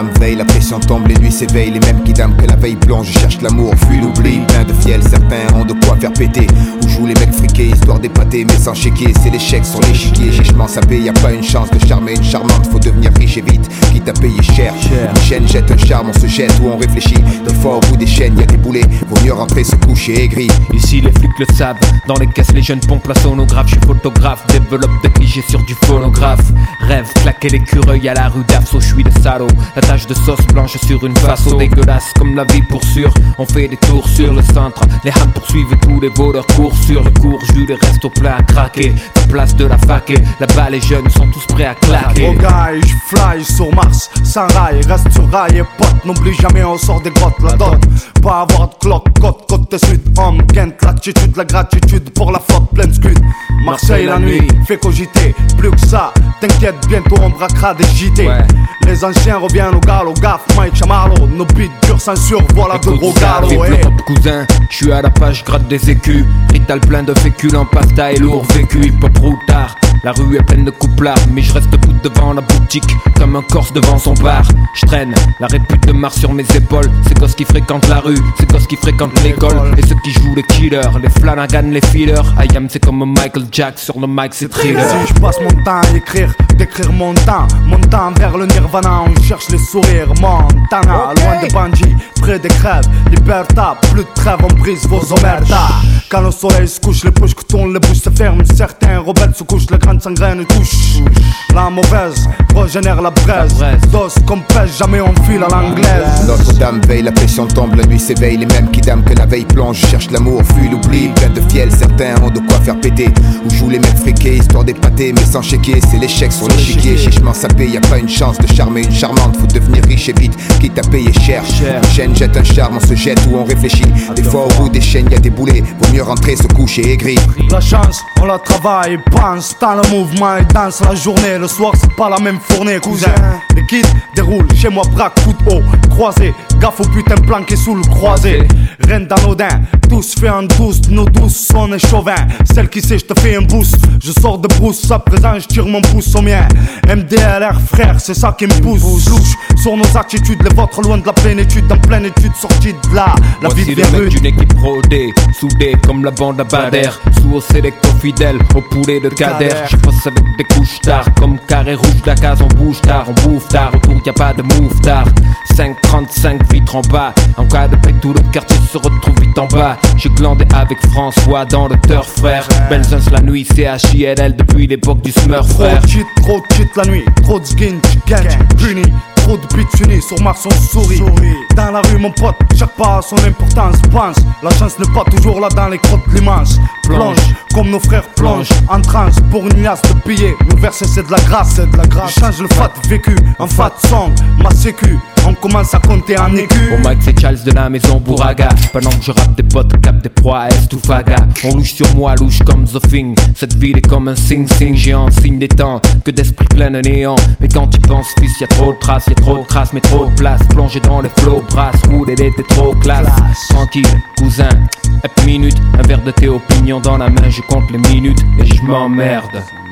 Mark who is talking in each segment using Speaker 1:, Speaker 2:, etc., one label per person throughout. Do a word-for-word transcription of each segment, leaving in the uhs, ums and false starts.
Speaker 1: dame veille, la pression tombe, les nuits s'éveillent. Les mêmes qui dament que la veille plonge, cherchent l'amour, fuient l'oubli. Plein de fiel, certains ont de quoi faire péter. Où jouent les mecs friqués, histoire d'épater, mais sans chéquier. C'est l'échec sur l'échiquier, chichement sapé. Y'a pas une chance de charmer une charmante, faut devenir riche et vite, quitte à payer cher. Une chaîne jette un charme, on se jette ou on réfléchit. Des fois au bout des chaînes, y'a des boulets, vaut mieux rentrer se coucher aigri.
Speaker 2: Ici les flics le savent, dans les caisses les jeunes pompent la sonographe. J'suis photographe, développe des clichés sur du phonographe. Rêve, claquer l'écureuil à la rue d'Afso, j'suis le salaud. La tache de sauce blanche sur une façon dégueulasse comme la vie pour sûr. On fait des tours sur le centre, les hams poursuivent tous les voleurs courent sur le cours. Jus les restes au plat à craquer, la place de la fac. Là-bas les jeunes sont tous prêts à claquer.
Speaker 3: Oh guy, j'fly sur Mars, sans rail, reste sur rail et pote. N'oublie jamais on sort des grottes, la dot. Pas avoir de cloque, côte, côte sud. Homme, Kent, l'attitude, la gratitude pour la flotte pleine scud. Marseille la nuit, fait cogiter, plus que ça. T'inquiète, bientôt on braquera des J T. Ouais. Les anciens reviennent au galop, gaffe, Mike Chamarlo. Nos beats durs censure, voilà de gros galops.
Speaker 2: Vive l'Europe cousin, j'suis à la page, gratte des écus. Rital plein de féculents, pasta et lourd vécu. Hip-hop routard, la rue est pleine de couplards. Mais je reste debout devant la boutique, comme un corse devant son bar. J'traîne la répute de Mars sur mes épaules. C'est gosses qui fréquentent la rue, c'est gosses qui fréquentent l'école. Et ceux qui jouent les killers, les Flanagan, les fillers. I am c'est comme Michael Jack, sur le mic c'est thriller.
Speaker 3: Si je passe mon temps à écrire, d'écrire mon temps, mon temps vers le nirvana, on cherche les sourires. Montana, okay. Loin de Bandit, près des crèves, Liberta, plus de trêve, on brise vos omertas. Quand le soleil se couche, les bouches que tournent, les bouches se ferment. Certains rebelles se couchent, les grandes sangraines touchent. La mauvaise régénère la braise, dos comme pêche, jamais on file à l'anglaise.
Speaker 1: Notre-Dame veille, la pression tombe, la nuit s'éveille. Les mêmes qui dament que la veille plonge, cherchent l'amour, fuient l'oubli. Plein de fiel, certains ont de quoi faire péter. Où jouent les mecs friqués, histoire d'épater, mais sans chéquier. C'est l'échec sur l'échiquier, chichement sapé. Y'a pas une chance de charmer une charmante, faut devenir riche et vite, quitte à payer cher. Une chaîne jette un charme, on se jette ou on réfléchit. Des fois au bout des chaînes y'a des boulets, vaut mieux rentrer se coucher aigri.
Speaker 3: La chance, on la travaille, pense dans le mouvement et danse la journée. Le soir c'est pas la même fournée, cousin. Les kids déroulent chez moi, braque, coup de haut, croisé. Gaffe au putain planqué sous le croisé. Reine d'anodin, tous fait en douce, nos douces sont et chauvin. Celle qui sait, je te fais un boost. Je sors de brousse, à présent je tire mon pouce au mien. M D L R frère, c'est ça qui me pousse. Louche sur nos attitudes, les vôtres loin de la plénitude. En pleine étude, sortie de là, la vie
Speaker 2: Voici
Speaker 3: devient
Speaker 2: le mec
Speaker 3: rude.
Speaker 2: d'une équipe rodée, soudée comme la bande à Bader. Sous au sélecto fidèle, au poulet de Kader. Je passe avec des couches tard, comme carré rouge d'Acaz. On bouge tard, on bouffe tard, autour y'a pas de move tard. cinq trente-cinq vitres en bas, en cas de paix tout le quartier se retrouve vite en bas. J'ai glandé avec François dans le turf frère. Benzens la nuit, C H I L L depuis l'époque du Smurf frère.
Speaker 3: Trop de cheat, trop de cheat la nuit, trop de skin, chicken, puni. Trop de bits unis, sur Mars on sourit. Dans la rue mon pote, chaque pas a son importance. Pense, la chance n'est pas toujours là dans les crottes de l'immense. Plonge, comme nos frères plongent, en transe pour une liasse de billets. Nos versets c'est de la grâce, c'est de la grâce. Je change le fat vécu, en fat song, ma sécu. On commence à compter en écu.
Speaker 2: Au mic c'est Charles de la maison Bouraga. Pendant que je rappe des potes, cap des proies à Est ou Faga. On louche sur moi, louche comme The Thing. Cette ville est comme un sing-sing géant, signe des temps, que d'esprit plein de néant. Mais quand tu penses fils, y'a trop de traces, y'a trop de traces, mais trop de place. Plongé dans les flots, brasse, roule, elle était trop classe. Tranquille, cousin, hep minute. Un verre de thé opinion dans la main, je compte les minutes et je m'emmerde.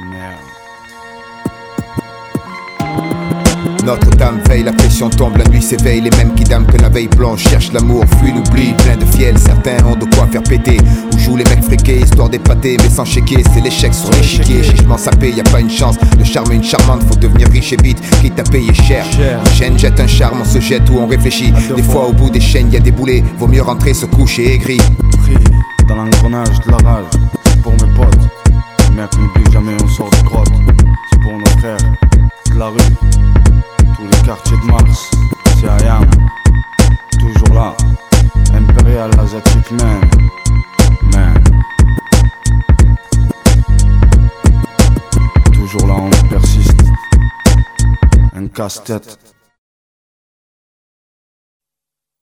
Speaker 1: Notre-Dame veille, la pression tombe, la nuit s'éveille. Les mêmes qui dament que la veille plonge, cherchent l'amour, fuient l'oubli. Plein de fiel, certains ont de quoi faire péter. Où jouent les mecs friqués, histoire d'épater, mais sans chéquier. C'est l'échec sur l'échiquier, chichement sapé. Y'a pas une chance de charmer une charmante, faut devenir riche et vite, quitte à payer cher. Une chaîne jette un charme, on se jette ou on réfléchit. Des fois au bout des chaînes y'a des boulets, vaut mieux rentrer se coucher aigri.
Speaker 3: Pris dans l'engrenage de la rage, c'est pour mes potes. Mec, n'oublie jamais on sort de grotte. C'est pour nos frères de la rue, tous les quartiers de Mars. C'est I am, toujours là. Impérial Asiatic man, man. Toujours là on persiste. Un casse-tête